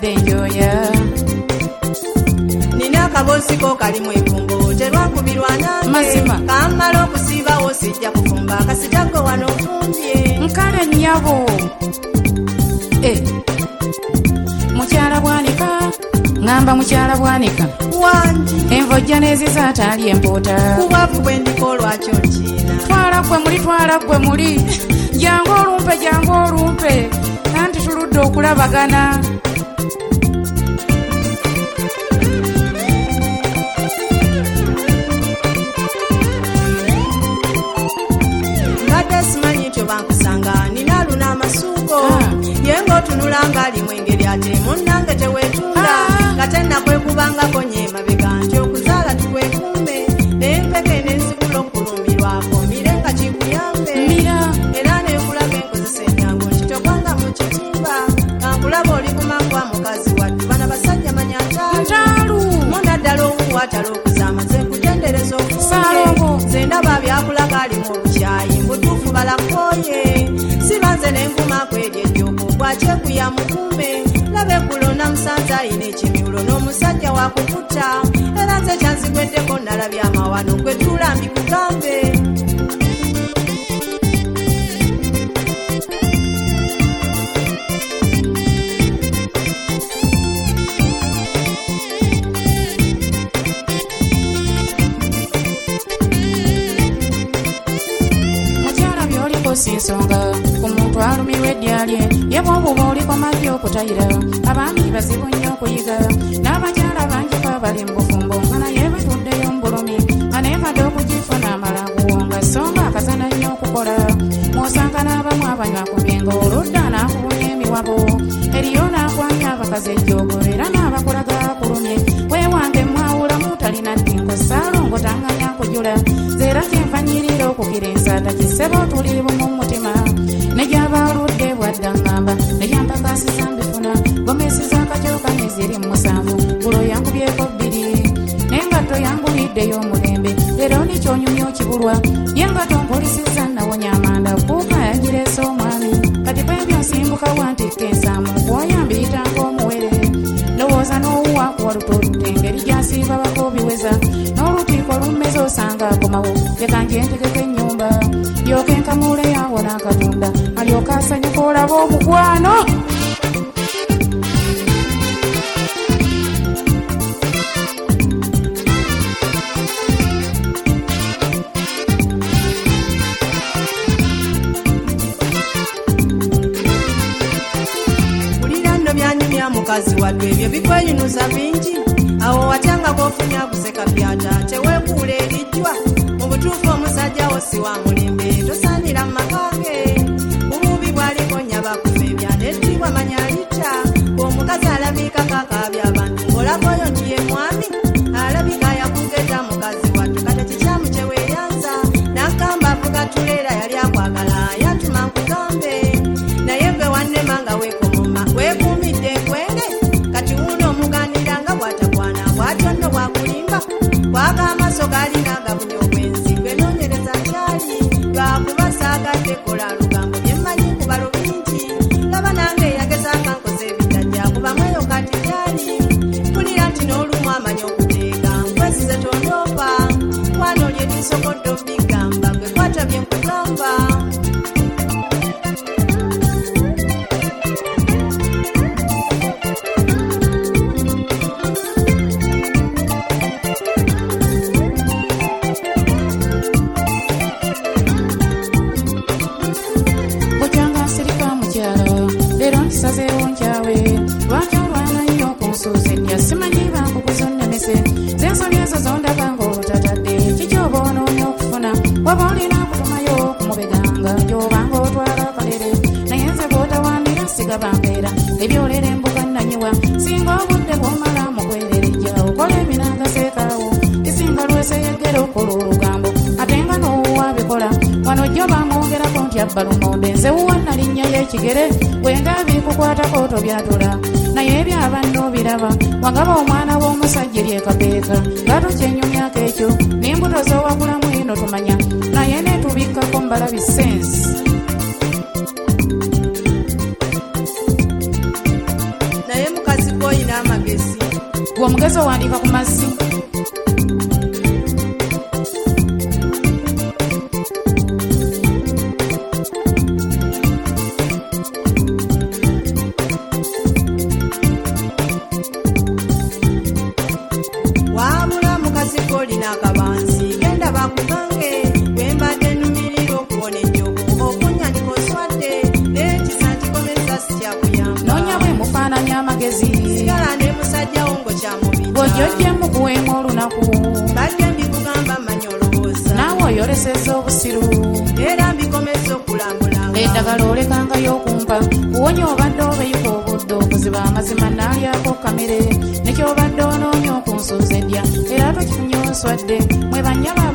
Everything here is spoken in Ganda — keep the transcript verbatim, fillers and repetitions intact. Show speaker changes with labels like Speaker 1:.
Speaker 1: mbadde njoya.
Speaker 2: Nina akabosiko kalimu ebumbo terwakubirwa nange kammala okusiibawo sijja kufumba kasitago wano ofumbye
Speaker 1: nkale nnyabo. Eh, mukyala Bwanika ngamba mukyala Bwanika
Speaker 2: wangi
Speaker 1: envojja n'eziza ataali empoota
Speaker 2: kubwavu bwe ndiko lwaki okiina.
Speaker 1: Twala gwe muli twala gwe muli jangu olumpe jangu olumpe anti tuludde okulabagana.
Speaker 2: Mbadde simanyi nti bankusanga nina luna amasuuko ye ng'otunula ng'alimu engeri ate munnange teweetunda nga tennakwekubangako nye emabega nti okuzaala tukwekuume n'empeke n'enzigula okulumbirwako mire nga kikuyambe era n'ekulaga enkozesa ennyangu nkitokwanga mu kitimba kankulaba oli kumangwa mukazi wadde bana basajja manya ntaalu munaddala okuwatala okuzaama ze nkutendereza ofuuye ze ndaba byakulaga alimu obukyayi mbutuufu balakooye sibanze n'enkumako eryejjoko bwakyekuya mukuume labe kulona musanze alina ekimyulo n'omusajja wakukutta era nze kyanzigweddeko nalabya amawano gwe tuula mbikugambe.
Speaker 1: Sinsonga ku muntu alumirwa edya lye ye bw'obuba oliko magye okutayira abaami bazibu nnyo okuyiga n'abakyala bangi babali mu bufumbo nga naye batuddeyo mu bulumi aneekadde okugifuna amala kuwonga so nga akazana nnyo okukola mw'osanga n'abamu abanywa ku byenga oludda n'akubunya emiwabo eriyo n'akwanya abakazi ejjoogo era n'abakulaga akulumye weewange mwawulamu talina ttingo saalongo tanganya kujula zeera kyenvanyirira okugira ensaata kisebo tuli bumu mutima nejyabaludde bwadda ngamba neyampakasiza mbifuna gomesiza akajooka neziri musanvu bulo yankubyeko bbiri n'engatto yanguliddeyo omulembe leero nikyonyumya okibulwa yengatto mpolisizza nawonya amanda kuuka yagireese omwami kati kwebyo nsimbuka wantikka ensaamu kwoyambiyitanga omuwere lowooza n'owuwa kuwaluta olutenge engeri gyasiiba bako biweza n'olutiiko lummeza osanga akomawo leka njentegeka ennyumba yoke nkamule yawona akatunda alyoka asanyuka olaba omukwano.
Speaker 2: Bulira nno byanyumya mukazi wadde ebyo bikweyunuza bingi awo watyanga kofunya kuseka byata teweekuula erijjwa mu butuufu omusajja wo si wa mulembe tosaanira mu makange bububi bwaliko nyaba kufa ebya nettibwa manya litta omukazi alabika kakaabya abantu ng'olakoyo nti ye mwami alabika yakugeta mukazi wattu kate kikyamu kye weeyanza n'agamba avuga tuleera yali akwagala yatuma nkugambe naye gwe wannema nga weekomoma weekuumidde enkwenge kati wuuno omuganira nga bw'atakwana bw'atyo nno bwakulimba bwaga amaaso gaalina agabunye obwenzi gwe noonyereza kyali lwakuba saagadde kola lugambo bye mmanyi kubalo bingi laba nange eyagezanga nkoze ebitajja kubamu eyo kati gyali mpulira nti n'olumu amanyi okuteeka nkwesize tondoopa wano lye lisokodde obigamba gwe kwata bye nkugamba.
Speaker 1: Sazeewo nkyawe lwaki olwana nnyo okunsuuza edya simanyi bankukuza onnemese zensoni ezo zondaba ng'olutatadde kiki oba onoonya okufuna waba olina kutumayo okumubeganga gy'obanga otwala akalere naye nze bw'otawandira siga bambeera ebyolera embuga nnanyiwa singa obudde bw'omala mu kwererejja okola eminanga seekaawo kisinga lweseyegera okola olugambo ate nga n'owuwa bikola wano jjo bamwongerako nti abba lumonde nze wuwa nalinnya y'ekigere bwenga bikukwatako tobyatula naye ebyabanno biraba wagaba omwana w'omusajja eryekapeeka nga tukyenyumyako ekyo n'embuto z'owagulamu eno tumanya naye netubikkako mbalabi sensi.
Speaker 2: Naye mukazi
Speaker 1: gwe omugezi owandiika ku mazzi
Speaker 2: wabula mukazi kolina akabanzi genda bakugange wembadde numirira okuwona enjogo okunyandika oswadde n'ekisa nkikomeza sikyakuyamba
Speaker 1: noonya bwe mufaananya amagezi
Speaker 2: sigala ne musajjawo ngo kyamubija
Speaker 1: bw'ojjojjemu kuweemu olunaku
Speaker 2: badde mbikugamba mmanyi olowooza
Speaker 1: naawe oyolesezza obusiru
Speaker 2: era mbikomeza okulambulanga
Speaker 1: eddagala olekangayo okumpa kuwonya obadde obeyika obudde okuziba amazima naalyako kamere nekyobadde onoonya okunsuuza edya era tokifunye oswadde mwe banyaba